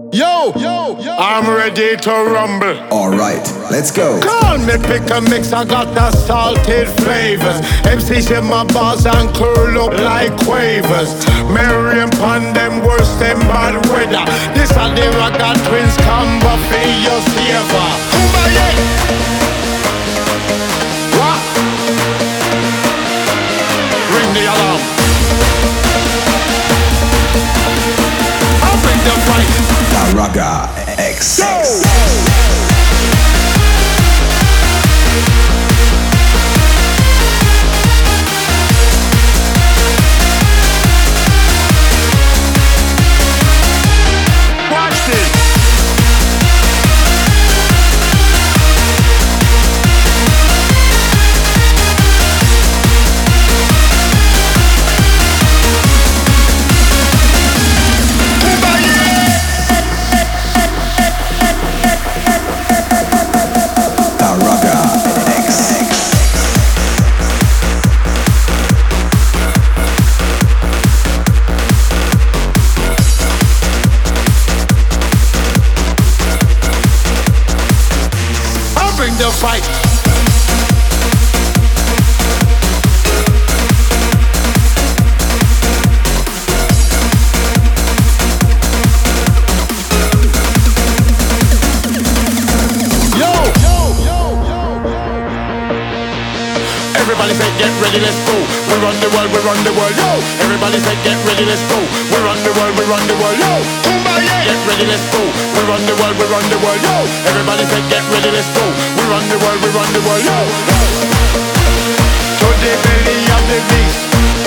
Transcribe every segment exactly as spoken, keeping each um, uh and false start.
Yo, yo, yo, I'm ready to rumble. Alright, let's go. Call me pick a mix, I got the salted flavors. M Cs in my bars and curl up like quavers. Marion pon them worse than bad weather. This are the Ragga twins, come buffet your saver. Kumbaya. What? Ring the alarm. I'll bring the fight. The Ragga X. Watch this. The fight. Yo, yo, yo, yo. Everybody say get ready, let's go. We run the world, we run the world, yo. Everybody say get ready, let's go. We run the world, we run the world, yo. Kumbaya. Get ready, let's go. We run the world, we run the world, yo. Everybody say get ready, let's go. We run the world, we run the world, yo. To the belly of the beast.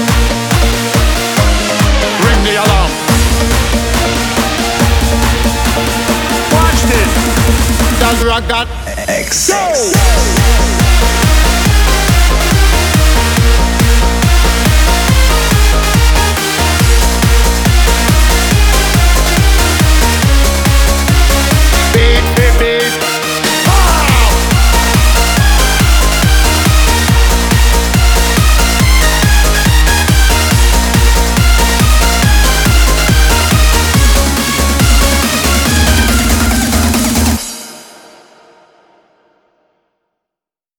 Ring the alarm. Watch this. The Ragga X. Go.